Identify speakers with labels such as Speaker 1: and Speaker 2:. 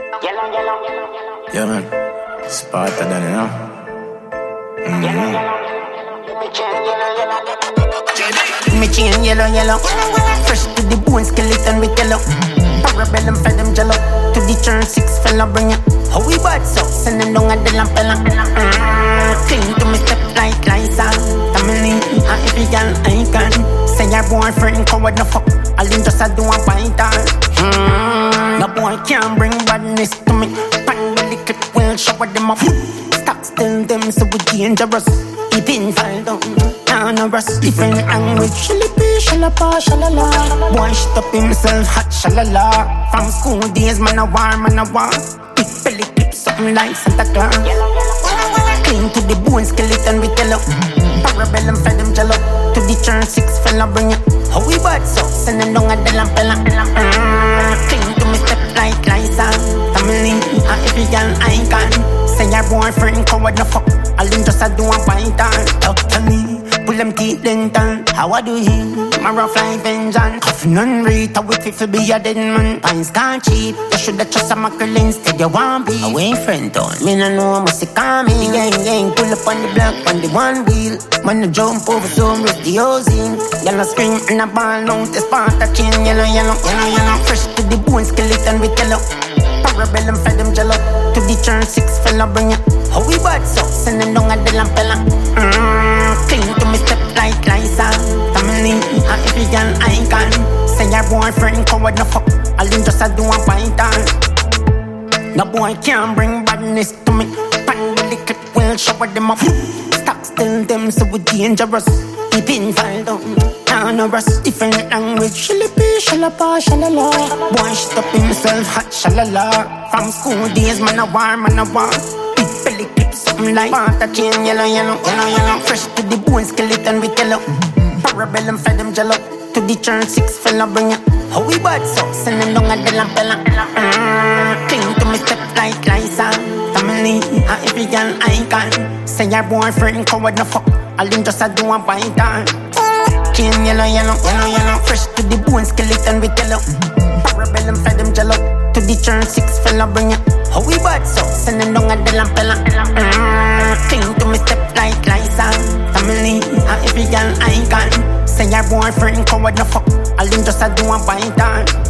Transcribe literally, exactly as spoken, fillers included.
Speaker 1: Yeah, man. Sparta than you know. Mm-hmm.
Speaker 2: Me chain yellow, yellow. Fresh to the bone, skeleton with yellow. Parabellum, fed them jello. To the churn, six fella bring ya. How we bad so? Send them down at the lamp, fella. Clean to me step like Liza. Tamili, and if you can, I can. Say your boyfriend, coward no fuck. I'll just a do a bite on. No boy can't bring badness to me. Pan with the clip, we'll shower them up. Stock still them, so we dangerous. Even fall down, down a rust. Different language. Shalipi, shalapa, shalala. Boy shit up himself, hot shalala. From school days, man a war, man a war. Big belly clip, something like Santa Claus. Clean to the bone, skeleton with yellow. Parabellum, fed them jello. To the churn, six fella bring ya. How we bad so? Send them down at the lamp, fella. Clean to me step like Liza. Tamili, and if you can, I can. Say your boyfriend, coward no fuck. I'll just a do a bite on. Talk to me, pull them teeth dental. How I do him? My rough like vengeance. Coffin and rate, I wait if you be a dead man. Pines can't cheat. You shoulda trust a mackerel instead you want be. Away friend on. Me no know, must you call me. The gang gang pull up on the block on the one wheel. Man no jump over some with the housing. Yellow scream and a ball out. The spot a chain yellow yellow yellow yellow. Fresh to the bone, skeleton with yellow. Parabellum, fed them jello. To the churn, six fella bring ya. How we bad so? Send them down at the lamp, fella. Mmm, clean to me step like Liza. Tamili, and if you can, I can. Say your boyfriend, coward no fuck. I'll just a do a bite on. No boy can't bring badness to me. Pan with the clip, we'll shower them up. Stock still them, so we dangerous. Even fall down, down a rust. Different language. Shalipi, shalapa, shalala. Boy shit up himself, hot shalala. From school days, man a war, man a war. Big belly clip, something like Sparta chain, yellow, yellow, yellow, yellow. Fresh to the bone, skeleton with yellow. Parabellum, fed them jello. To the churn, six fella bring ya. How we bad so? Send them down at the lamp, fella. Clean to me step like Liza. Tamili, and if you can, I can. Say your boyfriend, coward no fuck. I'll just a do a bite on. Chain yellow, yellow, yellow, yellow. Fresh to the bone, skeleton with yellow. Parabellum, fed them jello. To the churn, six fella bring ya. How we bad so? Send them down at the lamp, fella. Clean to me step like Liza. Tamili, and if you can, I can. Say your boyfriend, coward no fuck. I'll just a do a bite on.